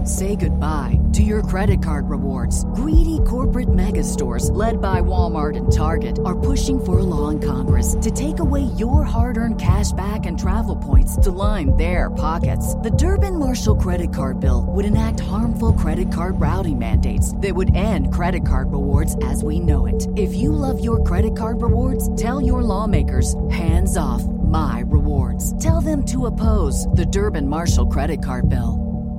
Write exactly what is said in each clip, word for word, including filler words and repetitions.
Say goodbye to your credit card rewards. Greedy corporate mega stores, led by Walmart and Target, are pushing for a law in Congress to take away your hard-earned cash back and travel points to line their pockets. The Durbin-Marshall credit card bill would enact harmful credit card routing mandates that would end credit card rewards as we know it. If you love your credit card rewards, tell your lawmakers, hands off my rewards. Tell them to oppose the Durbin-Marshall credit card bill.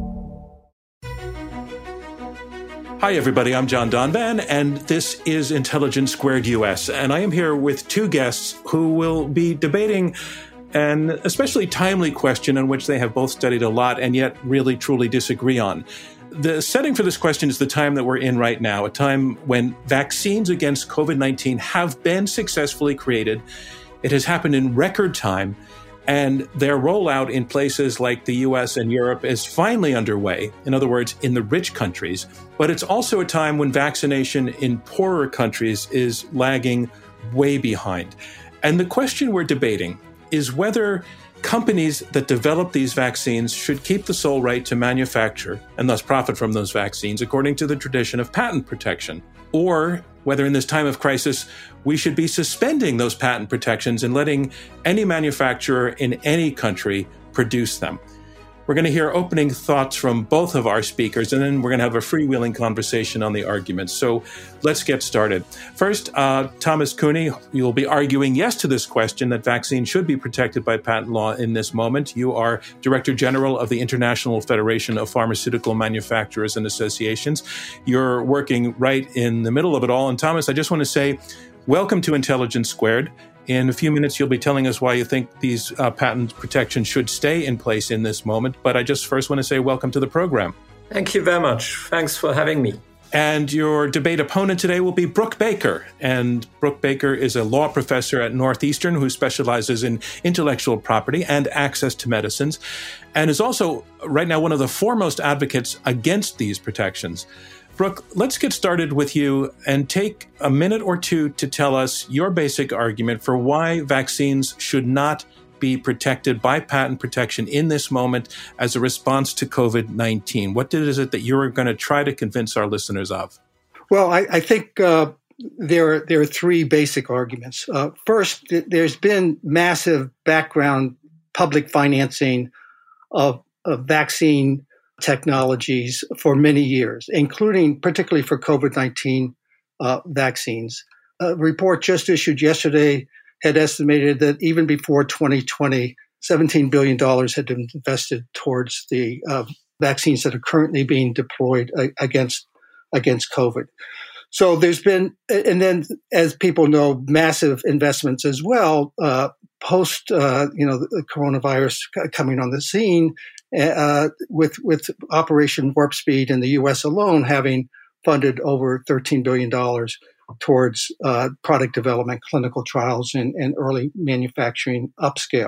Hi, everybody. I'm John Donvan, and this is Intelligence Squared U S. And I am here with two guests who will be debating an especially timely question on which they have both studied a lot and yet really, truly disagree on. The setting for this question is the time that we're in right now, a time when vaccines against COVID nineteen have been successfully created. It has happened in record time, and their rollout in places like the U S and Europe is finally underway. In other words, in the rich countries. But it's also a time when vaccination in poorer countries is lagging way behind. And the question we're debating is whether companies that develop these vaccines should keep the sole right to manufacture and thus profit from those vaccines according to the tradition of patent protection, or whether in this time of crisis, we should be suspending those patent protections and letting any manufacturer in any country produce them. We're going to hear opening thoughts from both of our speakers, and then we're going to have a freewheeling conversation on the arguments. So let's get started. First, uh, Thomas Cooney, you'll be arguing yes to this question that vaccines should be protected by patent law in this moment. You are Director General of the International Federation of Pharmaceutical Manufacturers and Associations. You're working right in the middle of it all. And Thomas, I just want to say, welcome to Intelligence Squared. In a few minutes, you'll be telling us why you think these uh, patent protections should stay in place in this moment. But I just first want to say welcome to the program. Thank you very much. Thanks for having me. And your debate opponent today will be Brooke Baker. And Brooke Baker is a law professor at Northeastern who specializes in intellectual property and access to medicines, and is also right now one of the foremost advocates against these protections. Brooke, let's get started with you and take a minute or two to tell us your basic argument for why vaccines should not be protected by patent protection in this moment as a response to COVID nineteen. What is it that you're going to try to convince our listeners of? Well, I, I think uh, there, are, there are three basic arguments. Uh, first, th- there's been massive background public financing of, of vaccine technologies for many years, including particularly for COVID nineteen uh, vaccines. A report just issued yesterday had estimated that even before twenty twenty, seventeen billion dollars had been invested towards the uh, vaccines that are currently being deployed uh, against against COVID. So there's been, and then as people know, massive investments as well uh, post, uh, you know, the coronavirus coming on the scene. Uh, with with Operation Warp Speed in the U S alone having funded over thirteen billion dollars towards uh, product development, clinical trials, and, and early manufacturing upscale.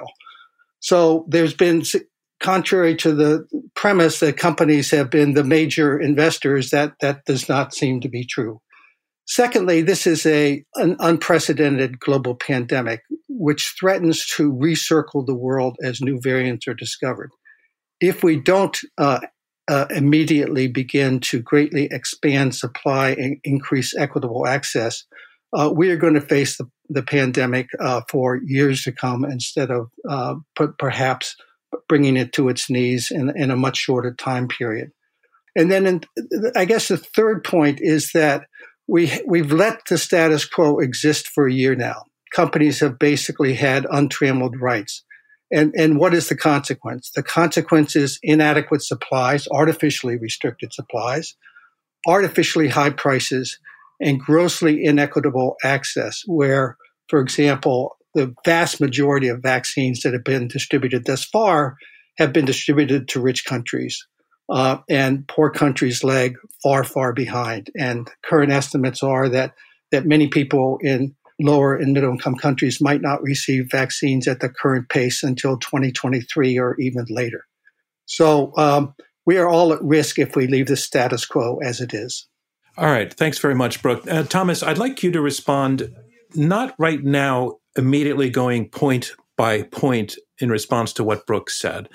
So there's been, contrary to the premise that companies have been the major investors, that, that does not seem to be true. Secondly, this is a an unprecedented global pandemic, which threatens to recircle the world as new variants are discovered. If we don't uh, uh, immediately begin to greatly expand supply and increase equitable access, uh, we are going to face the, the pandemic uh, for years to come instead of uh, p- perhaps bringing it to its knees in, in a much shorter time period. And then in, I guess the third point is that we, we've let the status quo exist for a year now. Companies have basically had untrammeled rights. And, and what is the consequence? The consequence is inadequate supplies, artificially restricted supplies, artificially high prices, and grossly inequitable access, where, for example, the vast majority of vaccines that have been distributed thus far have been distributed to rich countries, uh, and poor countries lag far, far behind. And current estimates are that that many people in lower and middle-income countries might not receive vaccines at the current pace until twenty twenty-three or even later. So um, we are all at risk if we leave the status quo as it is. All right. Thanks very much, Brooke. Uh, Thomas, I'd like you to respond, not right now, immediately going point by point in response to what Brooke said.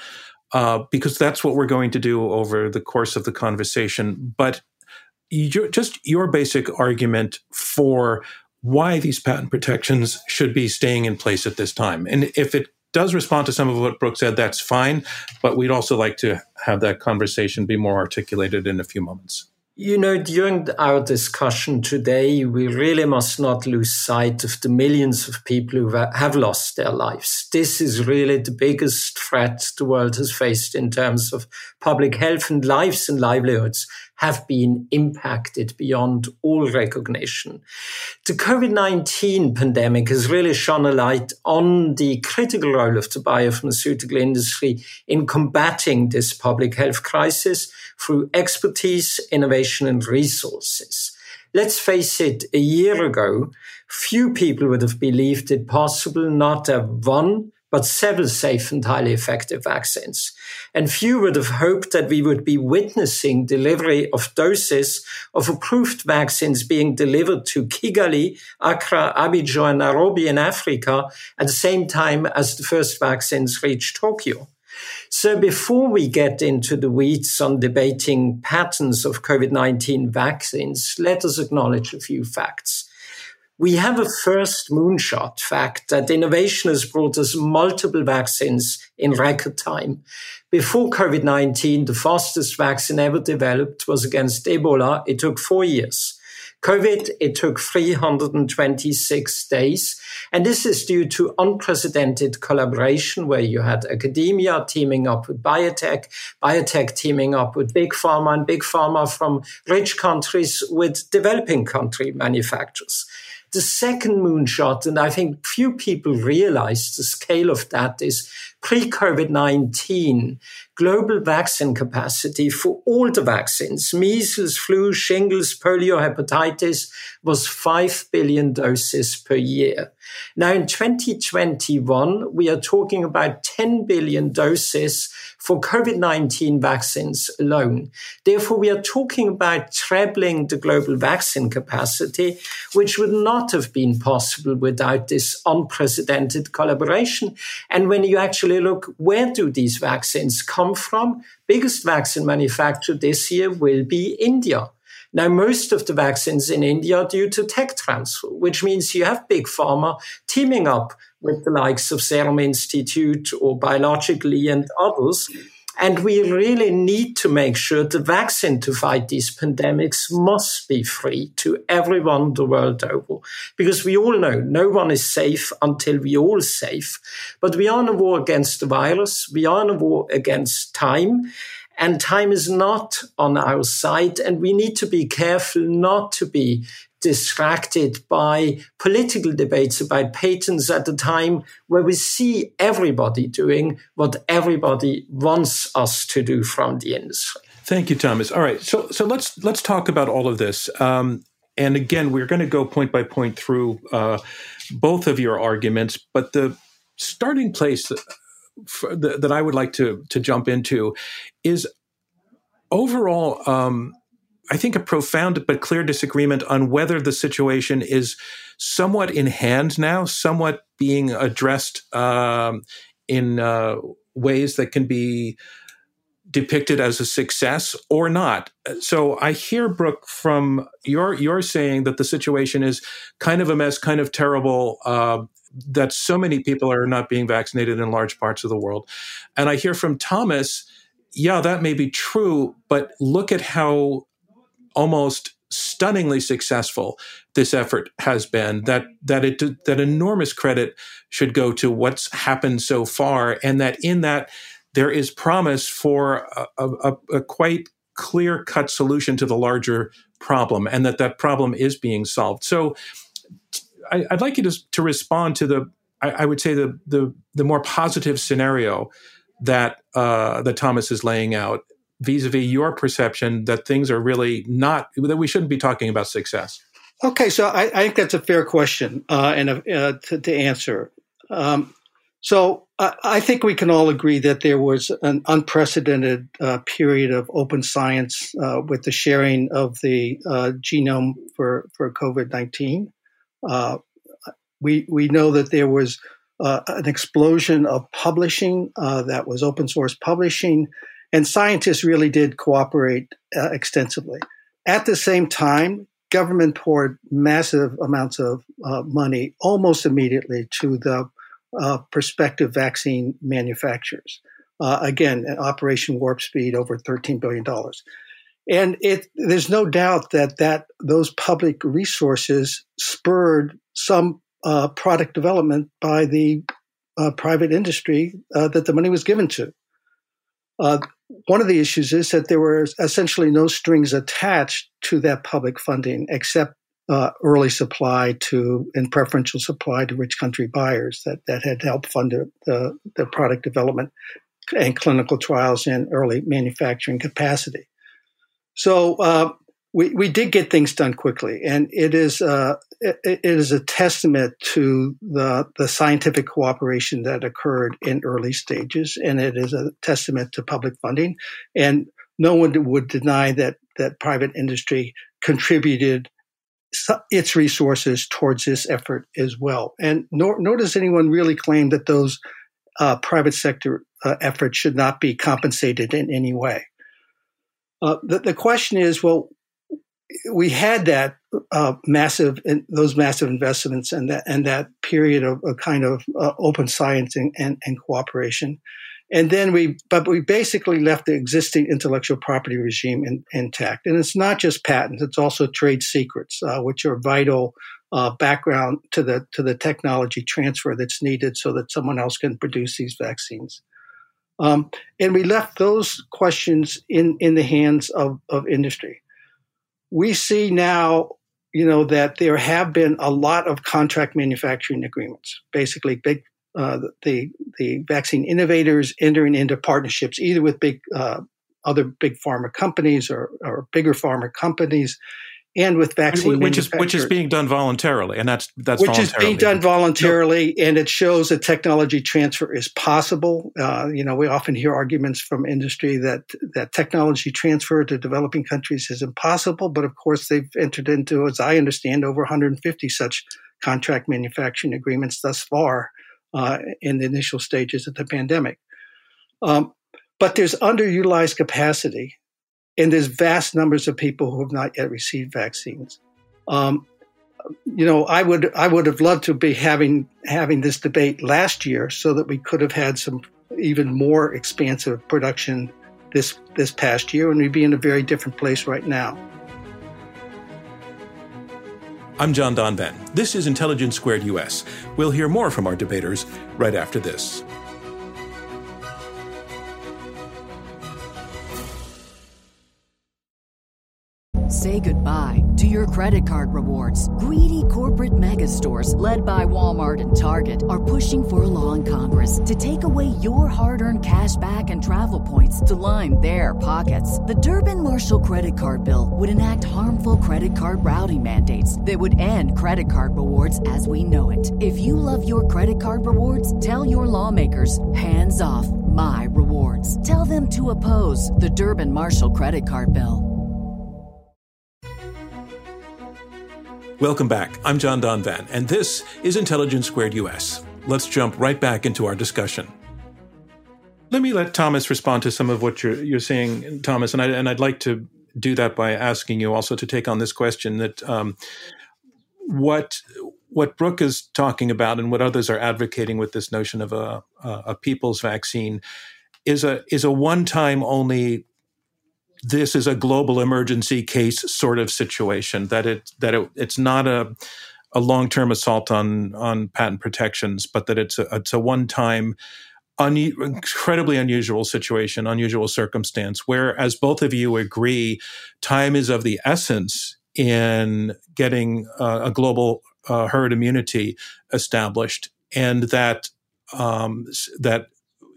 uh, because that's what we're going to do over the course of the conversation. But you, just your basic argument for why these patent protections should be staying in place at this time. And if it does respond to some of what Brooke said, that's fine. But we'd also like to have that conversation be more articulated in a few moments. You know, during our discussion today, we really must not lose sight of the millions of people who have lost their lives. This is really the biggest threat the world has faced in terms of public health, and lives and livelihoods have been impacted beyond all recognition. The COVID nineteen pandemic has really shone a light on the critical role of the biopharmaceutical industry in combating this public health crisis through expertise, innovation, and resources. Let's face it, a year ago, few people would have believed it possible not to have one, but several safe and highly effective vaccines. And few would have hoped that we would be witnessing delivery of doses of approved vaccines being delivered to Kigali, Accra, Abidjan, and Nairobi in Africa at the same time as the first vaccines reached Tokyo. So before we get into the weeds on debating patterns of COVID nineteen vaccines, let us acknowledge a few facts. We have a first moonshot fact that innovation has brought us multiple vaccines in record time. Before COVID nineteen, the fastest vaccine ever developed was against Ebola. It took four years. COVID, it took three hundred twenty-six days. And this is due to unprecedented collaboration where you had academia teaming up with biotech, biotech teaming up with big pharma, and big pharma from rich countries with developing country manufacturers. The second moonshot, and I think few people realize the scale of that, is pre-COVID nineteen, global vaccine capacity for all the vaccines, measles, flu, shingles, polio, hepatitis, was five billion doses per year. Now in twenty twenty-one, we are talking about ten billion doses for COVID nineteen vaccines alone. Therefore, we are talking about trebling the global vaccine capacity, which would not have been possible without this unprecedented collaboration. And when you actually look, where do these vaccines come from? Biggest vaccine manufacturer this year will be India. Now, most of the vaccines in India are due to tech transfer, which means you have big pharma teaming up with the likes of Serum Institute or Biologically and others. And we really need to make sure the vaccine to fight these pandemics must be free to everyone the world over. Because we all know no one is safe until we all safe. But we are in a war against the virus. We are in a war against time. And time is not on our side. And we need to be careful not to be distracted by political debates about patents at a time where we see everybody doing what everybody wants us to do from the industry. Thank you, Thomas. All right, so so let's let's talk about all of this. Um, and again, we're going to go point by point through uh, both of your arguments, but the starting place that, for the, that I would like to to jump into is overall. Um, I think a profound but clear disagreement on whether the situation is somewhat in hand now, somewhat being addressed um, in uh, ways that can be depicted as a success or not. So I hear, Brooke, from your you're saying that the situation is kind of a mess, kind of terrible, uh, that so many people are not being vaccinated in large parts of the world. And I hear from Thomas, yeah, that may be true, but look at how almost stunningly successful this effort has been, that that it that enormous credit should go to what's happened so far, and that in that there is promise for a, a, a quite clear-cut solution to the larger problem, and that that problem is being solved. So I, I'd like you to, to respond to the, I, I would say, the, the, the more positive scenario that uh, that Thomas is laying out, vis-a-vis your perception that things are really not, that we shouldn't be talking about success. Okay, so I, I think that's a fair question uh, and uh, to, to answer. Um, so I, I think we can all agree that there was an unprecedented uh, period of open science uh, with the sharing of the uh, genome for, for COVID nineteen. Uh, we we know that there was uh, an explosion of publishing uh, that was open source publishing, and scientists really did cooperate uh, extensively. At the same time, government poured massive amounts of uh, money almost immediately to the uh, prospective vaccine manufacturers. Uh, again, Operation Warp Speed, over thirteen billion dollars. And it, there's no doubt that, that those public resources spurred some uh, product development by the uh, private industry uh, that the money was given to. Uh, one of the issues is that there were essentially no strings attached to that public funding except uh, early supply to and preferential supply to rich country buyers that, that had helped fund the, the, the product development and clinical trials and early manufacturing capacity. So uh, we we did get things done quickly, and it is uh, it, it is a testament to the the scientific cooperation that occurred in early stages, and it is a testament to public funding. And no one would deny that that private industry contributed its resources towards this effort as well. And nor, nor does anyone really claim that those uh, private sector uh, efforts should not be compensated in any way. Uh, the, the question is, well, we had that uh, massive, those massive investments and that and that period of a kind of uh, open science and, and, and cooperation, and then we, but we basically left the existing intellectual property regime in, intact. And it's not just patents; it's also trade secrets, uh, which are vital uh, background to the to the technology transfer that's needed so that someone else can produce these vaccines. Um, and we left those questions in, in the hands of, of industry. We see now, you know, that there have been a lot of contract manufacturing agreements, basically big, uh, the, the vaccine innovators entering into partnerships, either with big, uh, other big pharma companies or, or bigger pharma companies, and with vaccine which is which is being done voluntarily, and that's that's which is being done voluntarily, no. And it shows that technology transfer is possible. Uh, you know, we often hear arguments from industry that that technology transfer to developing countries is impossible, but of course they've entered into, as I understand, over one hundred fifty such contract manufacturing agreements thus far uh, in the initial stages of the pandemic. Um, but there's underutilized capacity. And there's vast numbers of people who have not yet received vaccines. Um, you know, I would I would have loved to be having having this debate last year so that we could have had some even more expansive production this this past year, and we'd be in a very different place right now. I'm John Donvan. This is Intelligence Squared U S. We'll hear more from our debaters right after this. Say goodbye to your credit card rewards. Greedy corporate mega stores, led by Walmart and Target, are pushing for a law in Congress to take away your hard-earned cash back and travel points to line their pockets. The Durbin-Marshall credit card bill would enact harmful credit card routing mandates that would end credit card rewards as we know it. If you love your credit card rewards, tell your lawmakers, hands off my rewards. Tell them to oppose the Durbin-Marshall credit card bill. Welcome back. I'm John Donvan, and this is Intelligence Squared U S. Let's jump right back into our discussion. Let me let Thomas respond to some of what you're you're saying, Thomas, and, I, and I'd like to do that by asking you also to take on this question that um, what what Brooke is talking about and what others are advocating with this notion of a, a, a people's vaccine is a is a one-time only. This is a global emergency case sort of situation, that it that it, it's not a a long-term assault on on patent protections, but that it's a, it's a one-time, un, incredibly unusual situation, unusual circumstance, where, as both of you agree, time is of the essence in getting uh, a global uh, herd immunity established, and that um, that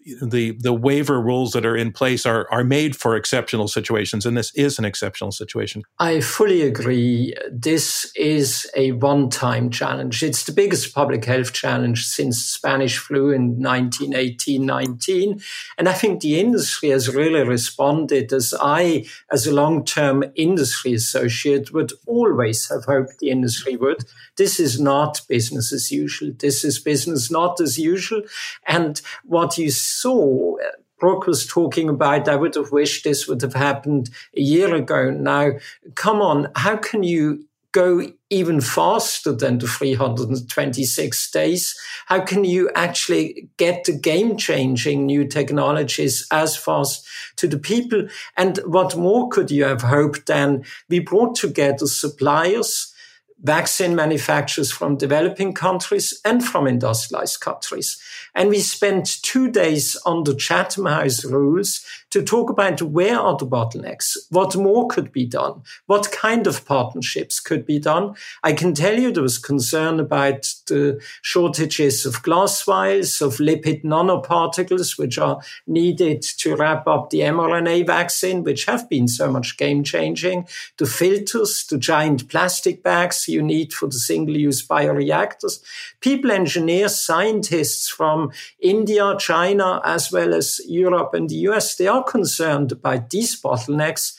the the waiver rules that are in place are are made for exceptional situations, and this is an exceptional situation. I fully agree. This is a one-time challenge. It's the biggest public health challenge since Spanish flu in nineteen eighteen nineteen. And I think the industry has really responded, as I, as a long-term industry associate, would always have hoped the industry would. This is not business as usual. This is business not as usual. And what you saw, Brooke was talking about, I would have wished this would have happened a year ago. Now, come on, how can you go even faster than the three hundred twenty-six days? How can you actually get the game-changing new technologies as fast to the people? And what more could you have hoped than we brought together suppliers, vaccine manufacturers from developing countries and from industrialized countries. And we spent two days on the Chatham House rules to talk about where are the bottlenecks, what more could be done, what kind of partnerships could be done. I can tell you there was concern about the shortages of glass vials, of lipid nanoparticles, which are needed to wrap up the mRNA vaccine, which have been so much game-changing, the filters, the giant plastic bags you need for the single-use bioreactors. People, engineers, scientists from India, China, as well as Europe and the U S, they are concerned about these bottlenecks.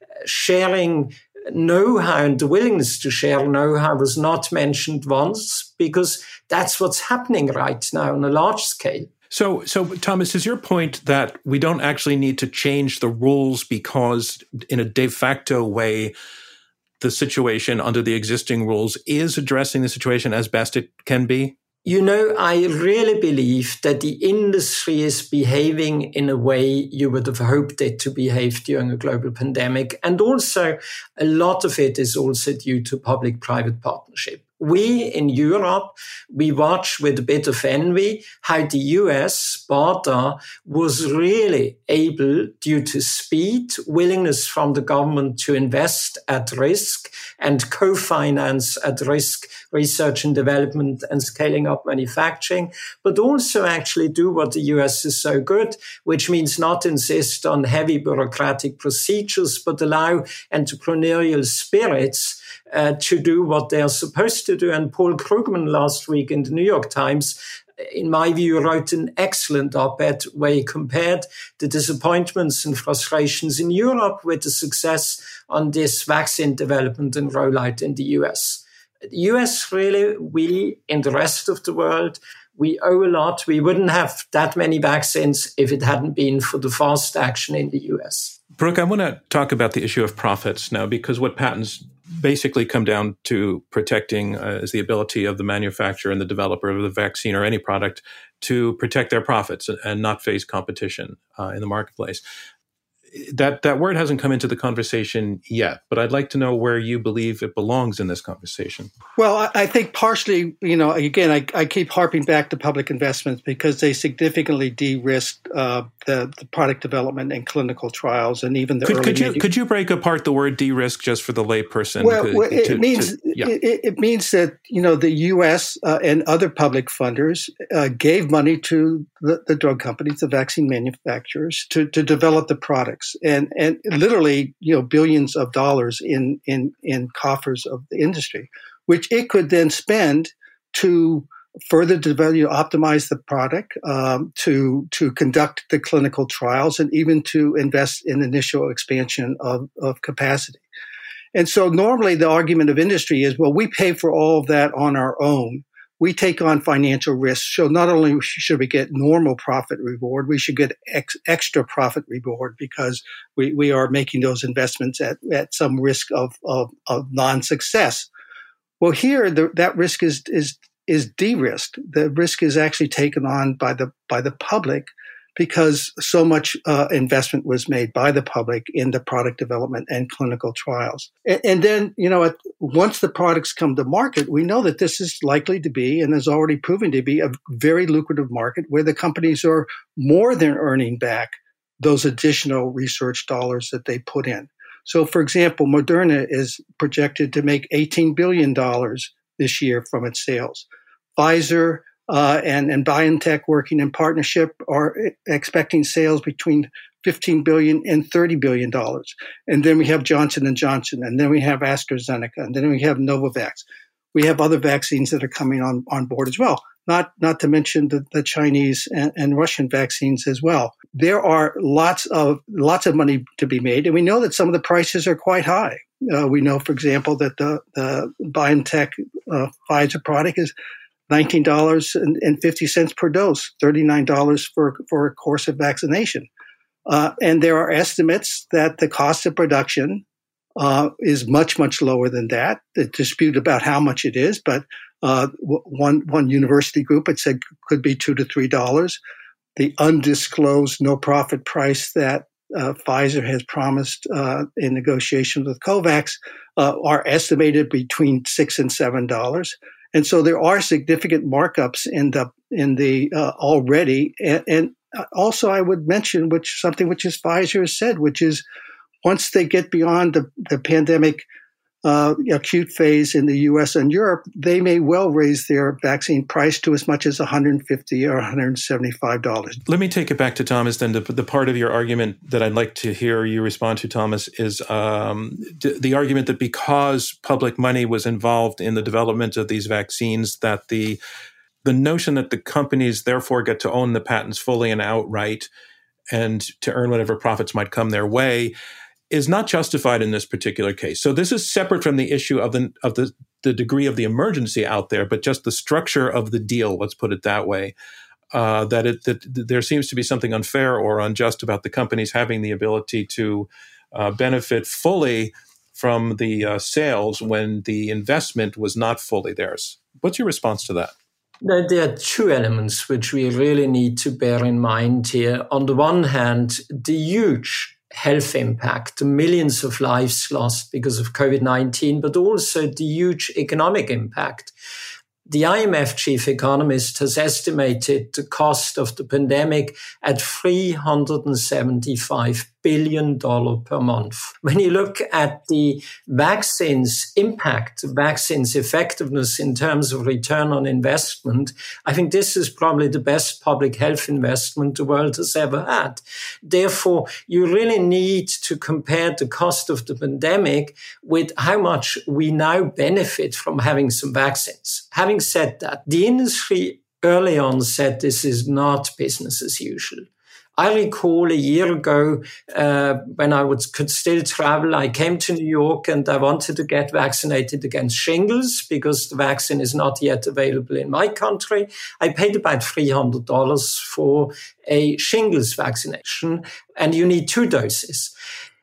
Sharing know-how and the willingness to share know-how was not mentioned once, because that's what's happening right now on a large scale. So, so Thomas, is your point that we don't actually need to change the rules because in a de facto way, the situation under the existing rules is addressing the situation as best it can be? You know, I really believe that the industry is behaving in a way you would have hoped it to behave during a global pandemic. And also, a lot of it is also due to public-private partnership. We in Europe, we watch with a bit of envy how the U S, BARDA, was really able, due to speed, willingness from the government to invest at risk and co-finance at risk research and development and scaling up manufacturing, but also actually do what the U S is so good, which means not insist on heavy bureaucratic procedures, but allow entrepreneurial spirits Uh, to do what they are supposed to do. And Paul Krugman last week in the New York Times, in my view, wrote an excellent op-ed where he compared the disappointments and frustrations in Europe with the success on this vaccine development and rollout in the U S. The U S really, we in the rest of the world, we owe a lot. We wouldn't have that many vaccines if it hadn't been for the fast action in the U S. Brooke, I want to talk about the issue of profits now, because what patents basically come down to protecting uh, is the ability of the manufacturer and the developer of the vaccine or any product to protect their profits and not face competition uh, in the marketplace. That that word hasn't come into the conversation yet, but I'd like to know where you believe it belongs in this conversation. Well, I, I think partially, you know, again, I, I keep harping back to public investments because they significantly de-risked uh, the, the product development and clinical trials, and even the could, early. Could you manu- could you break apart the word de-risk just for the layperson? Well, to, well it to, means to, yeah. it, it means that you know the U S uh, and other public funders uh, gave money to the, the drug companies, the vaccine manufacturers, to to develop the products. And and literally, you know, billions of dollars in, in, in coffers of the industry, which it could then spend to further develop, you know, optimize the product, um, to to conduct the clinical trials, and even to invest in initial expansion of, of capacity. And so normally the argument of industry is, well, we pay for all of that on our own. We take on financial risks. So not only should we get normal profit reward, we should get ex- extra profit reward because we, we are making those investments at, at some risk of, of, of non-success. Well, here the, that risk is is is de-risked. The risk is actually taken on by the by the public because so much uh, investment was made by the public in the product development and clinical trials. And, and then, you know, at, once the products come to market, we know that this is likely to be and is already proven to be a very lucrative market where the companies are more than earning back those additional research dollars that they put in. So, for example, Moderna is projected to make eighteen billion dollars this year from its sales. Pfizer uh, and, and BioNTech working in partnership are expecting sales between fifteen billion dollars and thirty billion dollars. And then we have Johnson and Johnson, and then we have AstraZeneca, and then we have Novavax. We have other vaccines that are coming on, on board as well, not not to mention the, the Chinese and, and Russian vaccines as well. There are lots of lots of money to be made, and we know that some of the prices are quite high. Uh, we know, for example, that the, the BioNTech uh, Pfizer product is nineteen dollars and fifty cents per dose, thirty-nine dollars for, for a course of vaccination. Uh, and there are estimates that the cost of production uh, is much, much lower than that. The dispute about how much it is, but uh, one one university group had said could be two to three dollars. The undisclosed no-profit price that uh, Pfizer has promised uh, in negotiations with COVAX uh, are estimated between six and seven dollars. And so there are significant markups in the in the uh, already. And, and also, I would mention which something which is Pfizer has said, which is once they get beyond the, the pandemic uh, acute phase in the U S and Europe, they may well raise their vaccine price to as much as one hundred fifty dollars or one hundred seventy-five dollars. Let me take it back to Thomas then. The, the part of your argument that I'd like to hear you respond to, Thomas, is um, d- the argument that because public money was involved in the development of these vaccines, that the the notion that the companies therefore get to own the patents fully and outright and to earn whatever profits might come their way is not justified in this particular case. So this is separate from the issue of the of the, the degree of the emergency out there, but just the structure of the deal, let's put it that way, uh, that, it, that there seems to be something unfair or unjust about the companies having the ability to uh, benefit fully from the uh, sales when the investment was not fully theirs. What's your response to that? There are two elements which we really need to bear in mind here. On the one hand, the huge health impact, the millions of lives lost because of COVID nineteen, but also the huge economic impact. The I M F chief economist has estimated the cost of the pandemic at three hundred seventy-five billion dollars per month. When you look at the vaccine's impact, vaccine's effectiveness in terms of return on investment, I think this is probably the best public health investment the world has ever had. Therefore, you really need to compare the cost of the pandemic with how much we now benefit from having some vaccines. Having said that, the industry early on said this is not business as usual. I recall a year ago, uh, when I would, could still travel, I came to New York and I wanted to get vaccinated against shingles because the vaccine is not yet available in my country. I paid about three hundred dollars for a shingles vaccination, and you need two doses.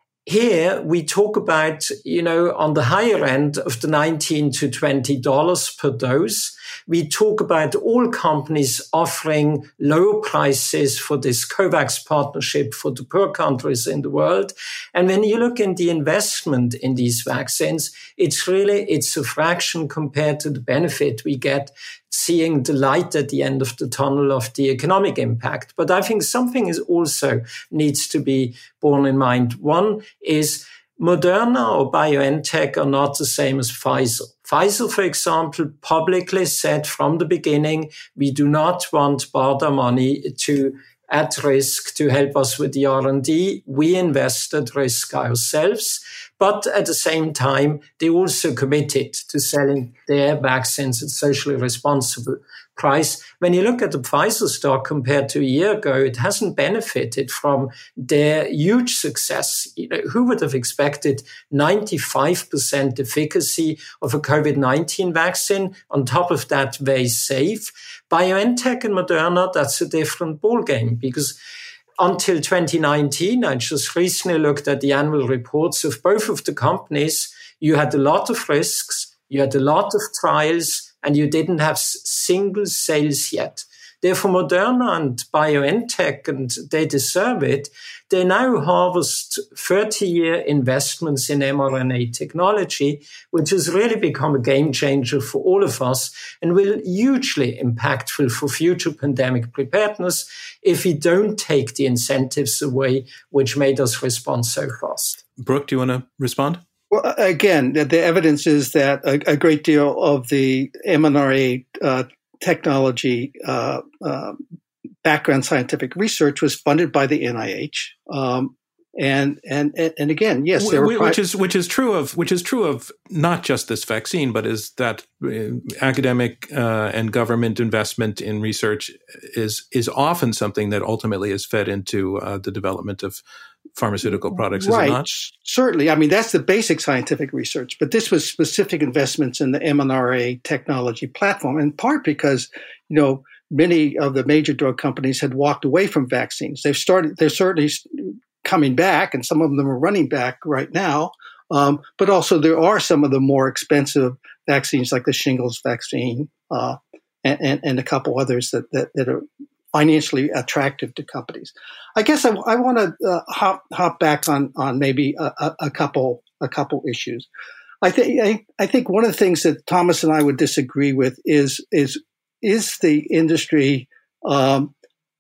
Here we talk about, you know, on the higher end of the nineteen to twenty dollars per dose. We talk about all companies offering low prices for this COVAX partnership for the poor countries in the world. And when you look in the investment in these vaccines, it's really, it's a fraction compared to the benefit we get seeing the light at the end of the tunnel of the economic impact. But I think something is also needs to be borne in mind. One is Moderna or BioNTech are not the same as Pfizer. Pfizer, for example, publicly said from the beginning, we do not want BARDA money to at risk to help us with the R and D. We invested risk ourselves. But at the same time, they also committed to selling their vaccines at socially responsible price. When you look at the Pfizer stock compared to a year ago, it hasn't benefited from their huge success. You know, who would have expected ninety-five percent efficacy of a COVID nineteen vaccine? On top of that, very safe. BioNTech and Moderna, that's a different ballgame because until twenty nineteen, I just recently looked at the annual reports of both of the companies. You had a lot of risks, you had a lot of trials, and you didn't have single sales yet. Therefore, Moderna and BioNTech, and they deserve it, they now harvest thirty-year investments in mRNA technology, which has really become a game changer for all of us and will hugely impactful for future pandemic preparedness if we don't take the incentives away which made us respond so fast. Brooke, do you want to respond? Well, again, the, the evidence is that a, a great deal of the mRNA uh, technology uh, uh, background scientific research was funded by the N I H. Um, and and and again, yes, there were which is which is true of which is true of not just this vaccine, but is that uh, academic uh, and government investment in research is is often something that ultimately is fed into uh, the development of pharmaceutical products, is right. it not? Certainly. I mean, that's the basic scientific research, but this was specific investments in the mRNA technology platform, in part because, you know, many of the major drug companies had walked away from vaccines. They've started, they're certainly coming back, and some of them are running back right now. Um, but also there are some of the more expensive vaccines like the shingles vaccine uh, and, and, and a couple others that, that, that are financially attractive to companies. I guess I, I want to uh, hop hop back on on maybe a, a, a couple a couple issues. I think I, I think one of the things that Thomas and I would disagree with is is is the industry um,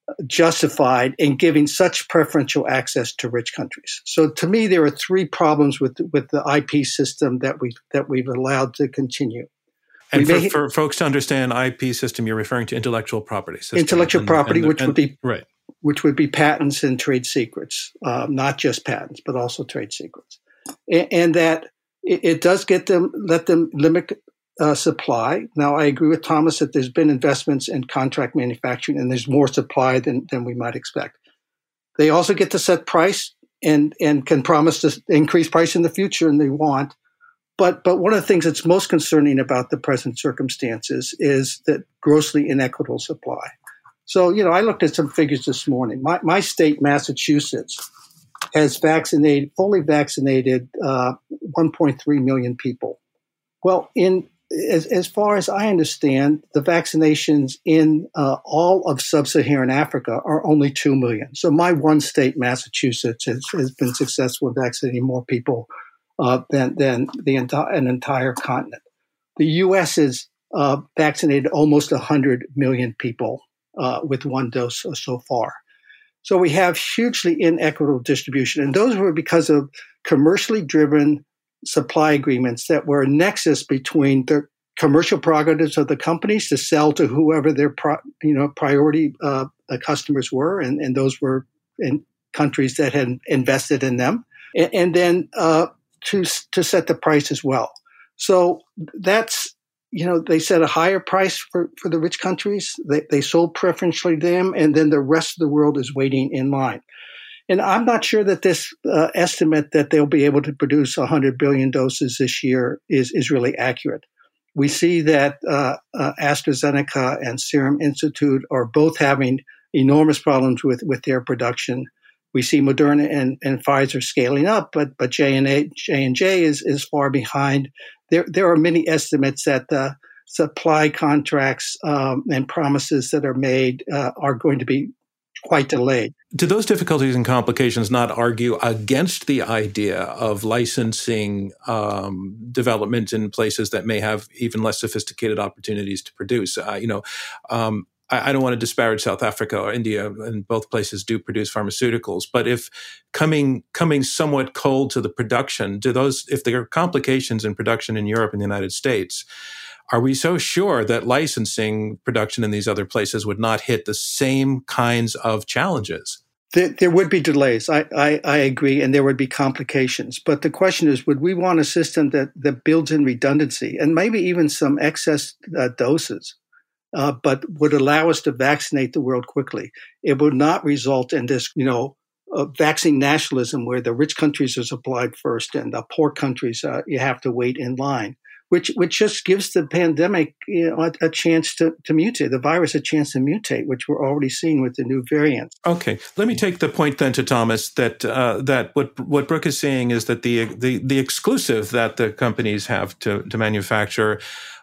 justified in giving such preferential access to rich countries? So to me, there are three problems with with the I P system that we that we've allowed to continue. And for, for folks to understand I P system, you're referring to intellectual property system. Intellectual and, property, and, which and, would be right. which would be patents and trade secrets, um, not just patents, but also trade secrets, and, and that it, it does get them let them limit uh, supply. Now, I agree with Thomas that there's been investments in contract manufacturing, and there's more supply than than we might expect. They also get to set price and and can promise to increase price in the future, and they want. But but one of the things that's most concerning about the present circumstances is that grossly inequitable supply. So, you know, I looked at some figures this morning. My, my state, Massachusetts, has vaccinated, fully vaccinated uh, one point three million people. Well, in as, as far as I understand, the vaccinations in uh, all of sub-Saharan Africa are only two million. So my one state, Massachusetts, has, has been successful in vaccinating more people uh, than, than the enti- an entire continent. The U S has uh, vaccinated almost one hundred million people uh, with one dose so far. So we have hugely inequitable distribution. And those were because of commercially driven supply agreements that were a nexus between the commercial prerogatives of the companies to sell to whoever their pro, you know, priority uh, customers were. And, and those were in countries that had invested in them. And, and then uh, to, to set the price as well. So that's, you know, they set a higher price for, for the rich countries. They, they sold preferentially to them, and then the rest of the world is waiting in line. And I'm not sure that this uh, estimate that they'll be able to produce one hundred billion doses this year is, is really accurate. We see that uh, uh, AstraZeneca and Serum Institute are both having enormous problems with, with their production. We see Moderna and, and Pfizer scaling up, but but J and J is, is far behind. There there are many estimates that the supply contracts um, and promises that are made uh, are going to be quite delayed. Do those difficulties and complications not argue against the idea of licensing um, development in places that may have even less sophisticated opportunities to produce? Uh, you know, um, I, I don't want to disparage South Africa or India, and both places do produce pharmaceuticals. But if coming coming somewhat cold to the production, do those, if there are complications in production in Europe and the United States, are we so sure that licensing production in these other places would not hit the same kinds of challenges? There, there would be delays. I, I, I agree, and there would be complications. But the question is, would we want a system that, that builds in redundancy and maybe even some excess uh, doses, uh, but would allow us to vaccinate the world quickly? It would not result in this, you know, uh, vaccine nationalism where the rich countries are supplied first and the poor countries, uh, you have to wait in line. Which which just gives the pandemic, you know, a, a chance to, to mutate, the virus a chance to mutate, which we're already seeing with the new variants. Okay, let me take the point then to Thomas that uh, that what what Brooke is saying is that the the the exclusive that the companies have to to manufacture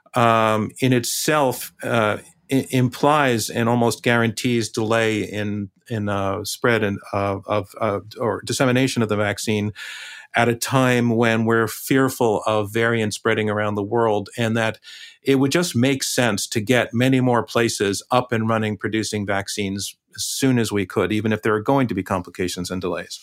um, in itself uh, I- implies and almost guarantees delay in in uh, spread and uh, of uh, or dissemination of the vaccine at a time when we're fearful of variants spreading around the world, and that it would just make sense to get many more places up and running producing vaccines as soon as we could, even if there are going to be complications and delays.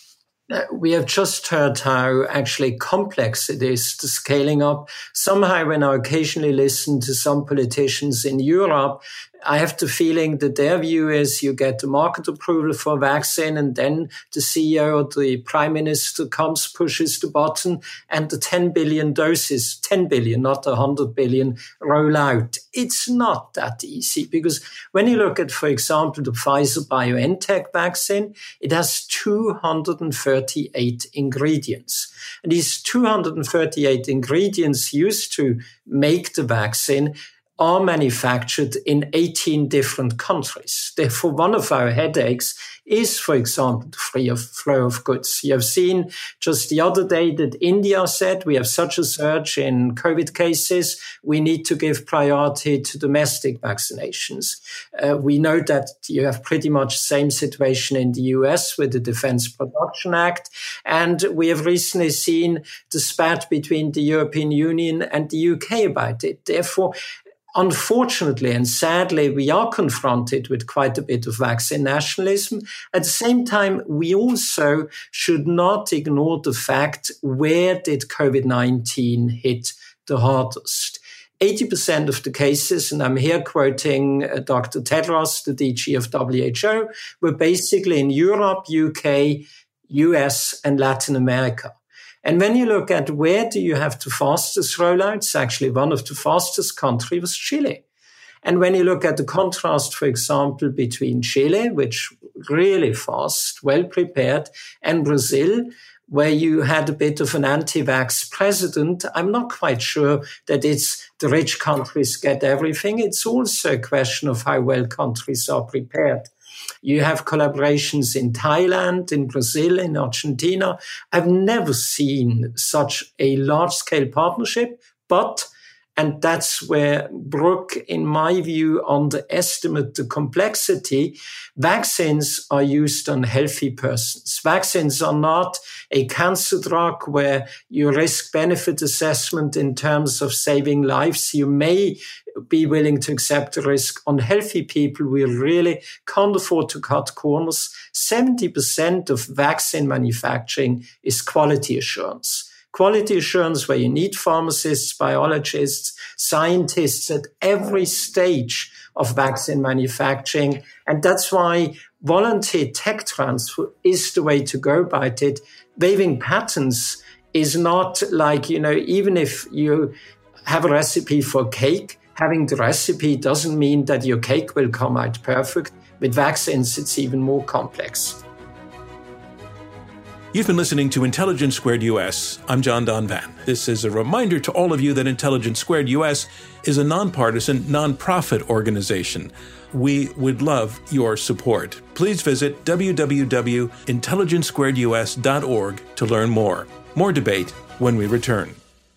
We have just heard how actually complex it is to scaling up. Somehow, when I occasionally listen to some politicians in Europe, I have the feeling that their view is you get the market approval for a vaccine and then the C E O or the prime minister comes, pushes the button and the ten billion doses, ten billion, not one hundred billion, roll out. It's not that easy because when you look at, for example, the Pfizer-BioNTech vaccine, it has two hundred thirty-eight ingredients. And these two hundred thirty-eight ingredients used to make the vaccine are manufactured in eighteen different countries. Therefore, one of our headaches is, for example, the free of flow of goods. You have seen just the other day that India said we have such a surge in COVID cases, we need to give priority to domestic vaccinations. Uh, we know that you have pretty much the same situation in the U S with the Defense Production Act. And we have recently seen the spat between the European Union and the U K about it. Therefore, unfortunately and sadly, we are confronted with quite a bit of vaccine nationalism. At the same time, we also should not ignore the fact where did COVID nineteen hit the hardest. eighty percent of the cases, and I'm here quoting uh, Doctor Tedros, the D G of W H O, were basically in Europe, U K, U S, and Latin America. And when you look at where do you have the fastest rollouts, actually one of the fastest countries was Chile. And when you look at the contrast, for example, between Chile, which really fast, well prepared, and Brazil, where you had a bit of an anti-vax president, I'm not quite sure that it's the rich countries get everything. It's also a question of how well countries are prepared. You have collaborations in Thailand, in Brazil, in Argentina. I've never seen such a large-scale partnership, but, and that's where Brooke, in my view, underestimated the complexity, vaccines are used on healthy persons. Vaccines are not a cancer drug where you risk-benefit assessment in terms of saving lives. You may be willing to accept the risk. On healthy people, we really can't afford to cut corners. seventy percent of vaccine manufacturing is quality assurance. Quality assurance where you need pharmacists, biologists, scientists at every stage of vaccine manufacturing. And that's why voluntary tech transfer is the way to go about it. Waiving patents is not like, you know, even if you have a recipe for cake, having the recipe doesn't mean that your cake will come out perfect. With vaccines, it's even more complex. You've been listening to Intelligence Squared U S. I'm John Donvan. This is a reminder to all of you that Intelligence Squared U S is a nonpartisan, nonprofit organization. We would love your support. Please visit w w w dot intelligence squared u s dot org to learn more. More debate when we return.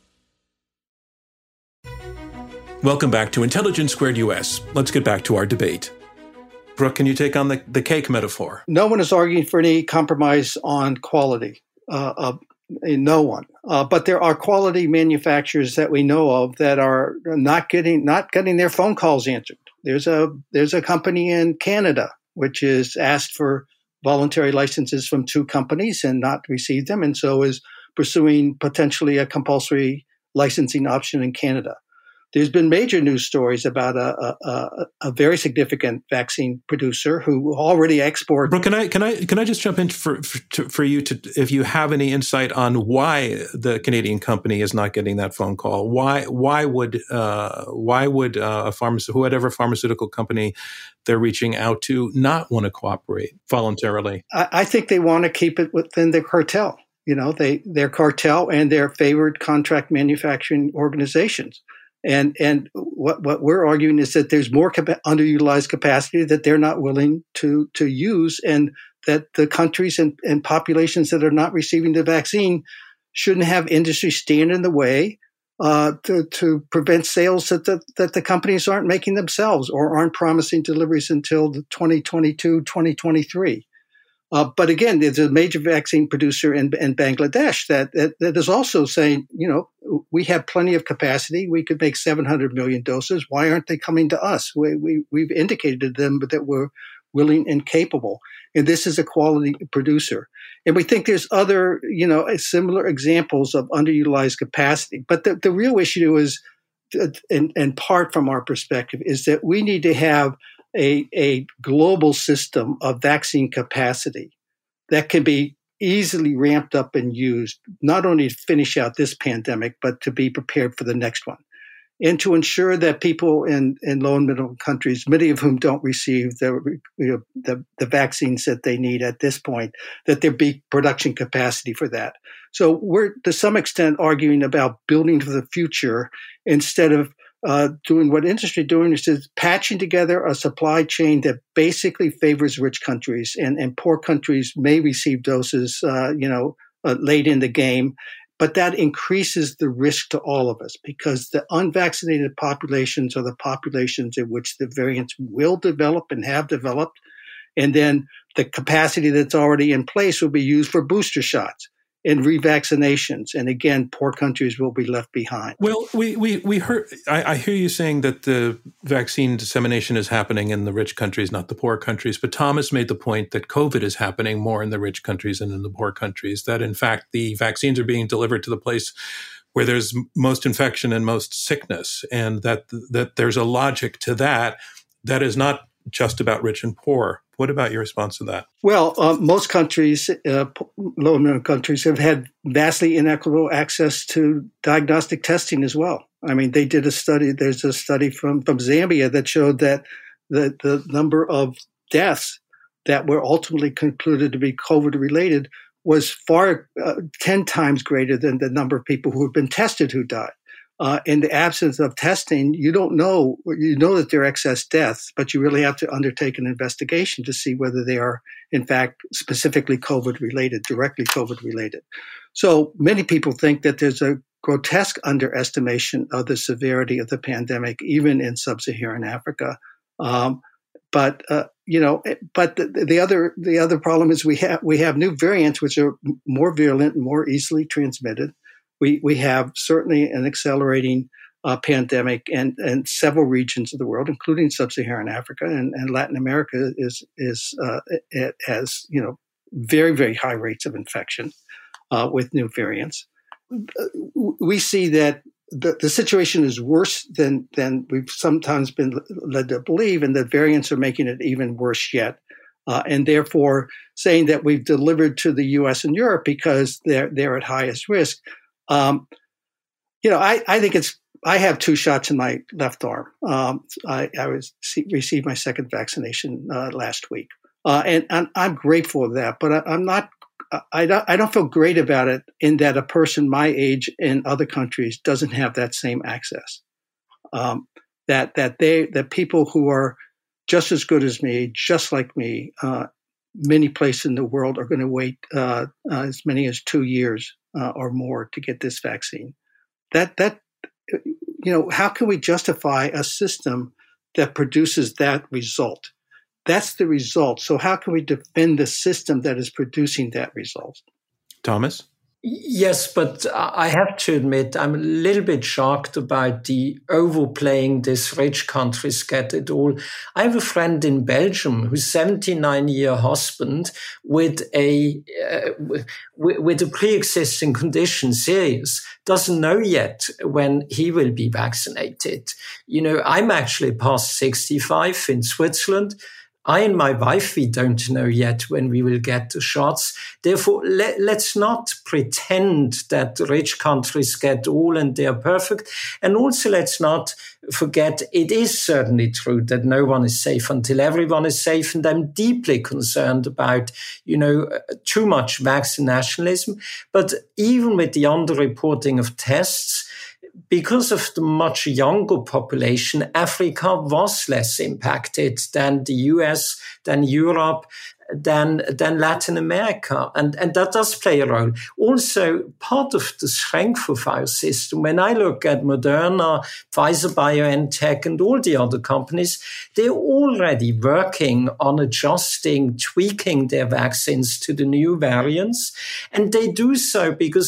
Welcome back to Intelligence Squared U S. Let's get back to our debate. Brooke, can you take on the, the cake metaphor? No one is arguing for any compromise on quality. Uh, uh, no one. Uh, but there are quality manufacturers that we know of that are not getting not getting their phone calls answered. There's a there's a company in Canada which is asked for voluntary licenses from two companies and not received them, and so is pursuing potentially a compulsory licensing option in Canada. There's been major news stories about a, a, a very significant vaccine producer who already exports. Brooke, can I can I can I just jump in for for, for you to, if you have any insight on why the Canadian company is not getting that phone call? Why why would uh, why would uh, a pharmaceutical, whatever pharmaceutical company they're reaching out to, not want to cooperate voluntarily? I, I think they want to keep it within their cartel. You know, they their cartel and their favored contract manufacturing organizations. And and what, what we're arguing is that there's more capa- underutilized capacity that they're not willing to to use, and that the countries and, and populations that are not receiving the vaccine shouldn't have industry stand in the way uh, to to prevent sales that the, that the companies aren't making themselves or aren't promising deliveries until the twenty twenty-two, twenty twenty-three. Uh, but again, there's a major vaccine producer in, in Bangladesh that, that that is also saying, you know, we have plenty of capacity. We could make seven hundred million doses. Why aren't they coming to us? We, we, we've indicated to them that we're willing and capable. And this is a quality producer. And we think there's other, you know, similar examples of underutilized capacity. But the, the real issue is, in, in part from our perspective, is that we need to have a, a global system of vaccine capacity that can be easily ramped up and used, not only to finish out this pandemic, but to be prepared for the next one. And to ensure that people in, in low and middle countries, many of whom don't receive the, you know, the, the vaccines that they need at this point, that there be production capacity for that. So we're, to some extent, arguing about building for the future instead of uh, doing what industry is doing, is just patching together a supply chain that basically favors rich countries, and, and poor countries may receive doses, uh, you know, uh, late in the game. But that increases the risk to all of us, because the unvaccinated populations are the populations in which the variants will develop and have developed. And then the capacity that's already in place will be used for booster shots and revaccinations. And again, poor countries will be left behind. Well, we we, we heard, I, I hear you saying that the vaccine dissemination is happening in the rich countries, not the poor countries. But Thomas made the point that COVID is happening more in the rich countries than in the poor countries, that in fact, the vaccines are being delivered to the place where there's most infection and most sickness, and that that there's a logic to that that is not just about rich and poor. What about your response to that? Well, uh, most countries, uh, low and middle countries, have had vastly inequitable access to diagnostic testing as well. I mean, they did a study, there's a study from, from Zambia that showed that the, the number of deaths that were ultimately concluded to be COVID-related was far, uh, ten times greater than the number of people who had been tested who died. Uh, in the absence of testing, you don't know, you know that there are excess deaths, but you really have to undertake an investigation to see whether they are, in fact, specifically COVID-related, directly COVID-related. So many people think that there's a grotesque underestimation of the severity of the pandemic, even in sub-Saharan Africa. Um, but, uh, you know, but the, the other the other problem is we have we have new variants which are more virulent and more easily transmitted. We we have certainly an accelerating uh, pandemic, and, and several regions of the world, including sub-Saharan Africa and, and Latin America, is is uh, it has you know very very high rates of infection uh, with new variants. We see that the, the situation is worse than than we've sometimes been led to believe, and that variants are making it even worse yet. Uh, and therefore, saying that we've delivered to the U S and Europe because they're they're at highest risk. Um, you know, I, I think it's, I have two shots in my left arm. Um, I, I was received my second vaccination uh, last week. Uh, and, and I'm grateful for that, but I, I'm not, I don't, I don't feel great about it in that a person my age in other countries doesn't have that same access. Um, that, that they, that people who are just as good as me, just like me, uh, many places in the world are going to wait uh, uh, as many as two years uh, or more to get this vaccine. That that you know, how can we justify a system that produces that result? That's the result. So how can we defend the system that is producing that result? Thomas? Yes, but I have to admit, I'm a little bit shocked about the overplaying this rich countries get it all. I have a friend in Belgium who's seventy-nine-year husband with a uh, with, with a pre-existing condition, serious, doesn't know yet when he will be vaccinated. You know, I'm actually past sixty-five in Switzerland. I and my wife, we don't know yet when we will get the shots. Therefore, let, let's not pretend that rich countries get all and they're perfect. And also, let's not forget, it is certainly true that no one is safe until everyone is safe. And I'm deeply concerned about, you know, too much vaccine nationalism. But even with the underreporting of tests, because of the much younger population, Africa was less impacted than the U S, than Europe, than than Latin America. And, and that does play a role. Also, part of the strength of our system, when I look at Moderna, Pfizer-BioNTech, and all the other companies, they're already working on adjusting, tweaking their vaccines to the new variants. And they do so because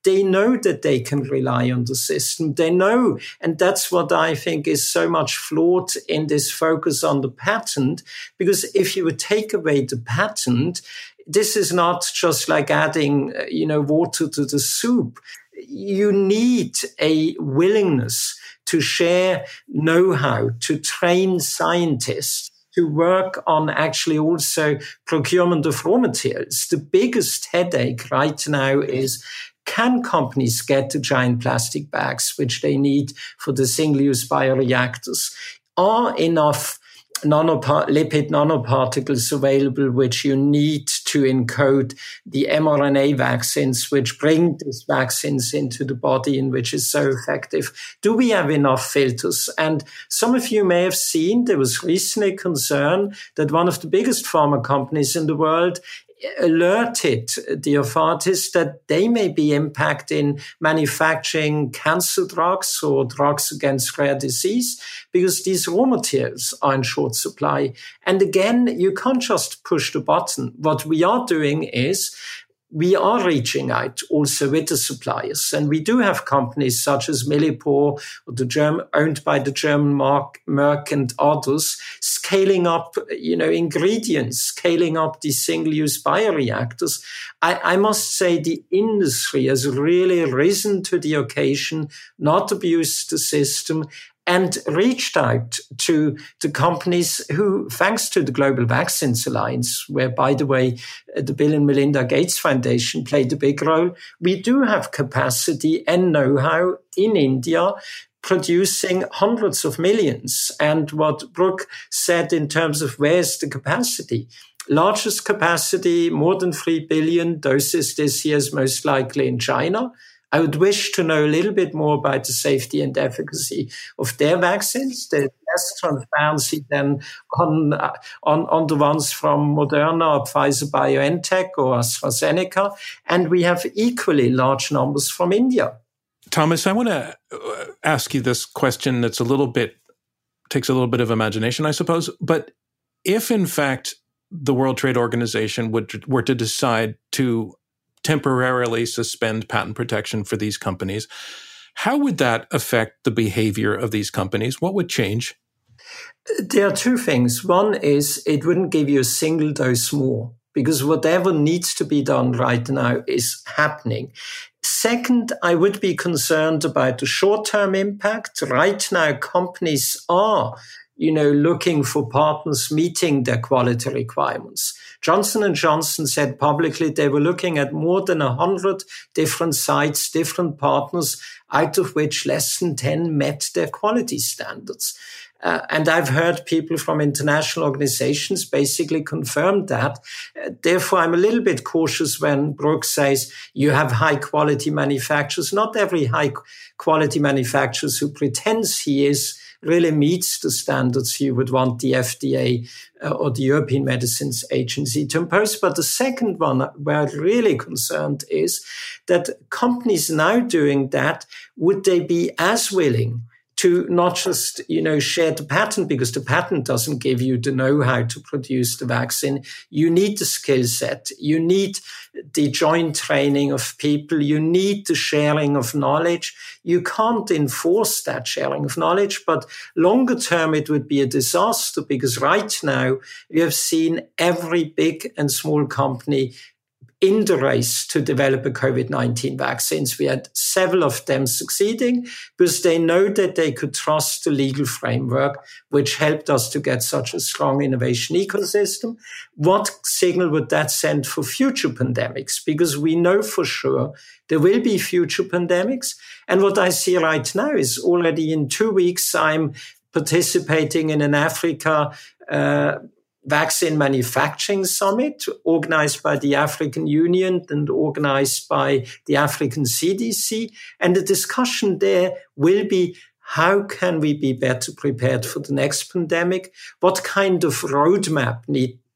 they know that they can rely on the system. They know, and that's what I think is so much flawed in this focus on the patent, because if you would take away the patent, this is not just like adding, you know, water to the soup. You need a willingness to share know-how, to train scientists, to work on actually also procurement of raw materials. The biggest headache right now is, can companies get the giant plastic bags which they need for the single-use bioreactors? Are enough nanopar- lipid nanoparticles available which you need to encode the mRNA vaccines which bring these vaccines into the body and which is so effective? Do we have enough filters? And some of you may have seen there was recently concern that one of the biggest pharma companies in the world alerted the authorities that they may be impacting manufacturing cancer drugs or drugs against rare disease because these raw materials are in short supply. And again, you can't just push the button. What we are doing is we are reaching out also with the suppliers. And we do have companies such as Millipore, or the German, owned by the German Mark, Merck and others, scaling up, you know, ingredients, scaling up these single-use bioreactors. I, I must say the industry has really risen to the occasion, not abused the system, and reached out to the companies who, thanks to the Global Vaccines Alliance, where, by the way, the Bill and Melinda Gates Foundation played a big role, we do have capacity and know-how in India producing hundreds of millions. And what Brooke said in terms of where's the capacity, largest capacity, more than three billion doses this year is most likely in China. I would wish to know a little bit more about the safety and efficacy of their vaccines. There's less transparency than on, uh, on, on the ones from Moderna, or Pfizer BioNTech, or AstraZeneca. And we have equally large numbers from India. Thomas, I want to ask you this question that's a little bit, takes a little bit of imagination, I suppose. But if, in fact, the World Trade Organization would were to decide to temporarily suspend patent protection for these companies, how would that affect the behavior of these companies? What would change? There are two things. One is it wouldn't give you a single dose more, because whatever needs to be done right now is happening. Second, I would be concerned about the short-term impact. Right now, companies are, you know, looking for partners meeting their quality requirements. Johnson and Johnson said publicly they were looking at more than one hundred different sites, different partners, out of which less than ten met their quality standards. Uh, and I've heard people from international organizations basically confirm that. Uh, therefore, I'm a little bit cautious when Brooke says you have high-quality manufacturers. Not every high-quality manufacturer who pretends he is really meets the standards you would want the F D A uh, or the European Medicines Agency to impose. But the second one where I'm really concerned is that companies now doing that, would they be as willing to not just, you know, share the patent, because the patent doesn't give you the know-how to produce the vaccine. You need the skill set. You need the joint training of people. You need the sharing of knowledge. You can't enforce that sharing of knowledge, but longer term, it would be a disaster, because right now we have seen every big and small company in the race to develop a COVID nineteen vaccines. We had several of them succeeding because they know that they could trust the legal framework, which helped us to get such a strong innovation ecosystem. What signal would that send for future pandemics? Because we know for sure there will be future pandemics. And what I see right now is already in two weeks, I'm participating in an Africa uh, Vaccine Manufacturing Summit organized by the African Union and organized by the African C D C. And the discussion there will be, how can we be better prepared for the next pandemic? What kind of roadmap need,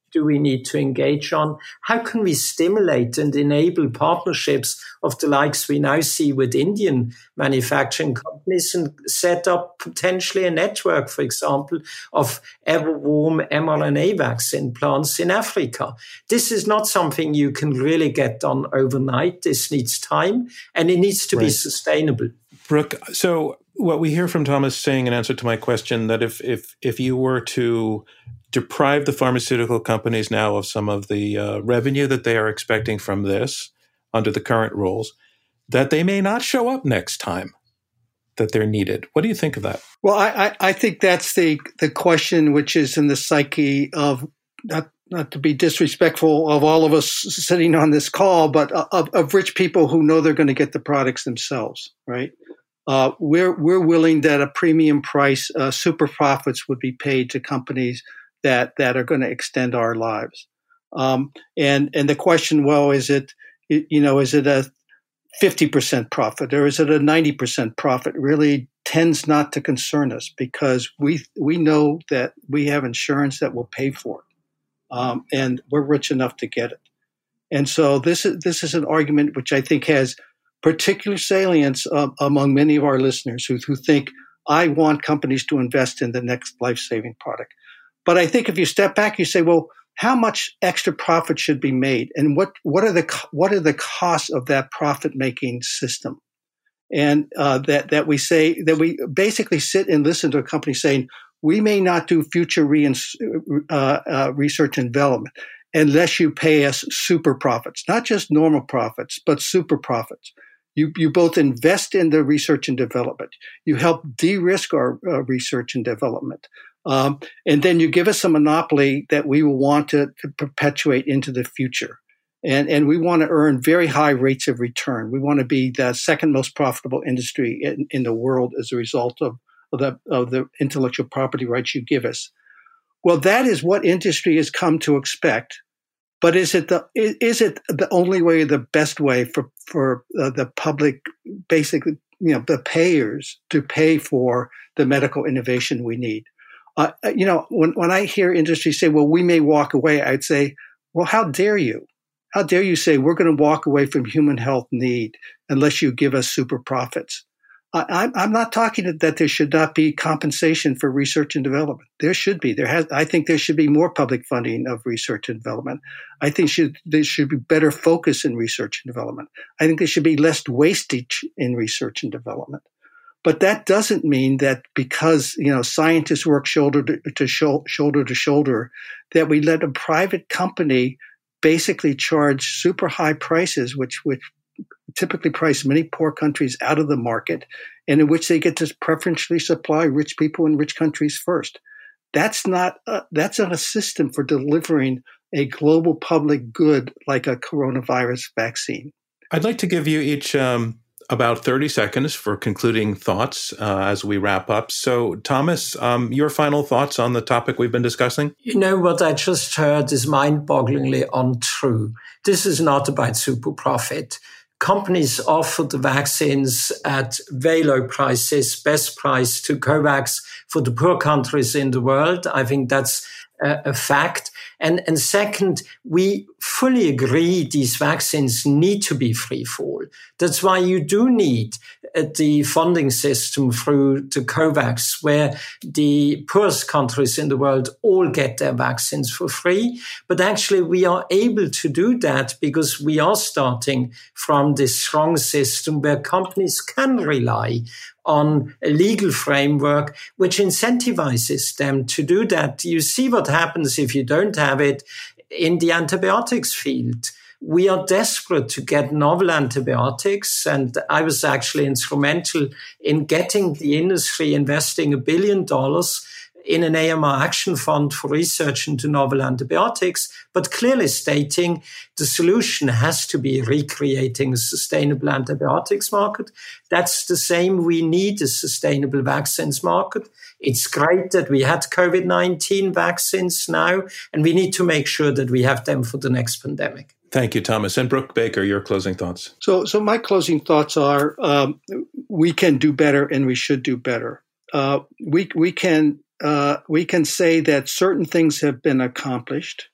do we need to engage on? How can we stimulate and enable partnerships of the likes we now see with Indian manufacturing companies and set up potentially a network, for example, of ever-warm mRNA vaccine plants in Africa? This is not something you can really get done overnight. This needs time and it needs to right. be sustainable. Brooke, so what we hear from Thomas saying in answer to my question, that if if if you were to deprive the pharmaceutical companies now of some of the uh, revenue that they are expecting from this under the current rules, that they may not show up next time that they're needed. What do you think of that? Well, I, I think that's the the question which is in the psyche of, not, not to be disrespectful of all of us sitting on this call, but of, of rich people who know they're going to get the products themselves, right? Uh, we're we're willing that a premium price, uh, super profits would be paid to companies that that are going to extend our lives. Um, and and the question, well, is it, you know, is it a fifty percent profit or is it a ninety percent profit? Really tends not to concern us because we we know that we have insurance that will pay for it, um, and we're rich enough to get it. And so this is this is an argument which I think has particular salience uh, among many of our listeners who who think, I want companies to invest in the next life-saving product. But I think if you step back, you say, well, how much extra profit should be made, and what what are the what are the costs of that profit-making system? And uh, that that we say that we basically sit and listen to a company saying, we may not do future re- uh, uh, research and development unless you pay us super profits, not just normal profits, but super profits. You you both invest in the research and development. You help de-risk our uh, research and development. Um, and then you give us a monopoly that we will want to, to perpetuate into the future. And, and we want to earn very high rates of return. We want to be the second most profitable industry in, in the world as a result of, of, the, of the intellectual property rights you give us. Well, that is what industry has come to expect. But is it the is it the only way, the best way for for uh, the public, basically, you know, the payers to pay for the medical innovation we need? Uh, you know, when when I hear industry say, "Well, we may walk away," I'd say, "Well, how dare you? How dare you say we're going to walk away from human health need unless you give us super profits?" I, I'm not talking that there should not be compensation for research and development. There should be. There has. I think there should be more public funding of research and development. I think should, there should be better focus in research and development. I think there should be less wastage in research and development. But that doesn't mean that because, you know, scientists work shoulder to, to shoulder to shoulder, that we let a private company basically charge super high prices, which which. typically price many poor countries out of the market, and in which they get to preferentially supply rich people in rich countries first. That's not a, that's not a system for delivering a global public good like a coronavirus vaccine. I'd like to give you each um, about thirty seconds for concluding thoughts uh, as we wrap up. So, Thomas, um, your final thoughts on the topic we've been discussing? You know, what I just heard is mind-bogglingly untrue. This is not about super profit. Companies offer the vaccines at very low prices, best price to COVAX for the poor countries in the world. I think that's a, a fact. And, and second, we fully agree these vaccines need to be free for all. That's why you do need uh, the funding system through the COVAX, where the poorest countries in the world all get their vaccines for free. But actually, we are able to do that because we are starting from this strong system where companies can rely on a legal framework which incentivizes them to do that. You see what happens if you don't have it in the antibiotics field. We are desperate to get novel antibiotics, and I was actually instrumental in getting the industry investing a billion dollars in an A M R action fund for research into novel antibiotics, but clearly stating the solution has to be recreating a sustainable antibiotics market. That's the same. We need a sustainable vaccines market. It's great that we had COVID nineteen vaccines now, and we need to make sure that we have them for the next pandemic. Thank you, Thomas. And Brooke Baker, your closing thoughts. So, so my closing thoughts are um, we can do better and we should do better. Uh, we we can uh, we can say that certain things have been accomplished,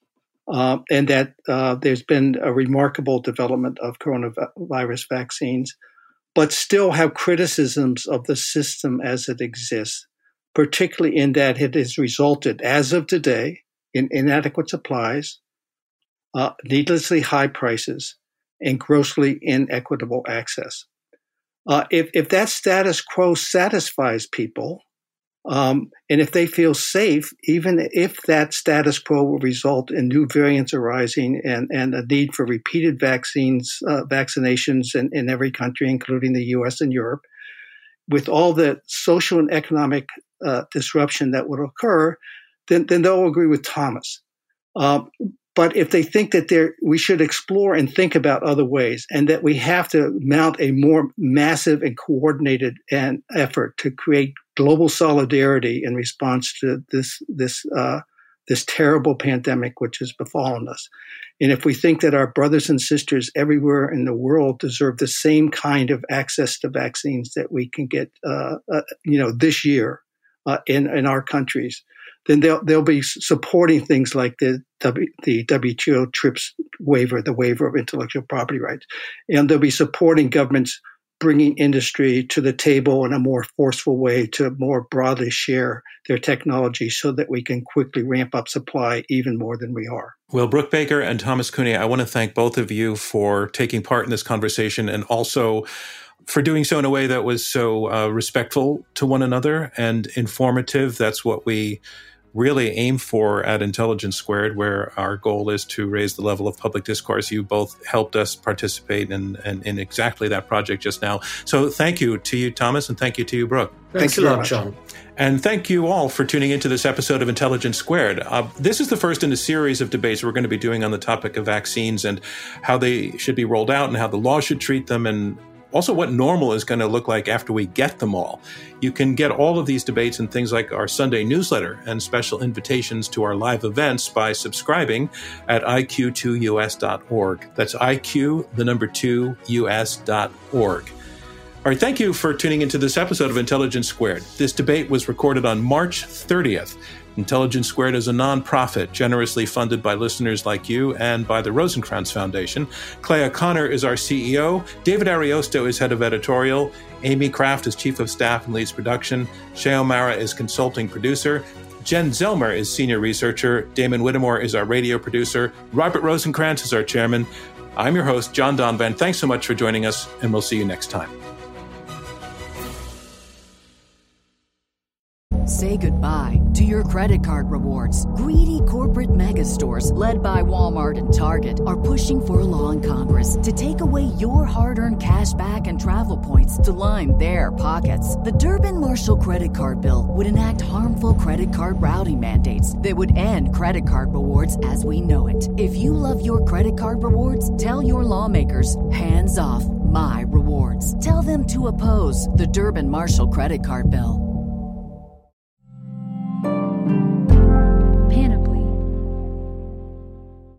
uh, and that uh, there's been a remarkable development of coronavirus vaccines, but still have criticisms of the system as it exists, particularly in that it has resulted, as of today, in inadequate supplies, uh, needlessly high prices, and grossly inequitable access. Uh, if, if that status quo satisfies people, um, and if they feel safe, even if that status quo will result in new variants arising and, and a need for repeated vaccines, uh, vaccinations in, in every country, including the U S and Europe, with all the social and economic uh, disruption that would occur, then, then they'll agree with Thomas. Um, But if they think that there, we should explore and think about other ways, and that we have to mount a more massive and coordinated an effort to create global solidarity in response to this this uh, this terrible pandemic which has befallen us, and if we think that our brothers and sisters everywhere in the world deserve the same kind of access to vaccines that we can get, uh, uh, you know, this year uh, in in our countries, then they'll they'll be supporting things like the w, the W T O TRIPS waiver, the waiver of intellectual property rights, and they'll be supporting governments bringing industry to the table in a more forceful way to more broadly share their technology so that we can quickly ramp up supply even more than we are. Well, Brooke Baker and Thomas Cooney, I want to thank both of you for taking part in this conversation and also for doing so in a way that was so uh, respectful to one another and informative. That's what we really aim for at Intelligence Squared, where our goal is to raise the level of public discourse. You both helped us participate in, in, in exactly that project just now. So thank you to you, Thomas, and thank you to you, Brooke. Thanks Thank a lot, John. And thank you all for tuning into this episode of Intelligence Squared. Uh, this is the first in a series of debates we're going to be doing on the topic of vaccines and how they should be rolled out and how the law should treat them, and also what normal is going to look like after we get them all. You can get all of these debates and things like our Sunday newsletter and special invitations to our live events by subscribing at I Q two U S dot org. That's I Q, the number two, U S dot org. All right, thank you for tuning into this episode of Intelligence Squared. This debate was recorded on March thirtieth. Intelligence Squared is a nonprofit generously funded by listeners like you and by the Rosencrantz Foundation. Clay O'Connor is our C E O. David Ariosto is head of editorial. Amy Kraft is chief of staff and leads production. Shay O'Mara is consulting producer. Jen Zellmer is senior researcher. Damon Whittemore is our radio producer. Robert Rosencrantz is our chairman. I'm your host, John Donvan. Thanks so much for joining us, and we'll see you next time. Say goodbye to your credit card rewards. Greedy corporate mega stores, led by Walmart and Target, are pushing for a law in Congress to take away your hard-earned cash back and travel points to line their pockets. The Durbin-Marshall credit card bill would enact harmful credit card routing mandates that would end credit card rewards as we know it. If you love your credit card rewards, tell your lawmakers, hands off my rewards. Tell them to oppose the Durbin-Marshall credit card bill.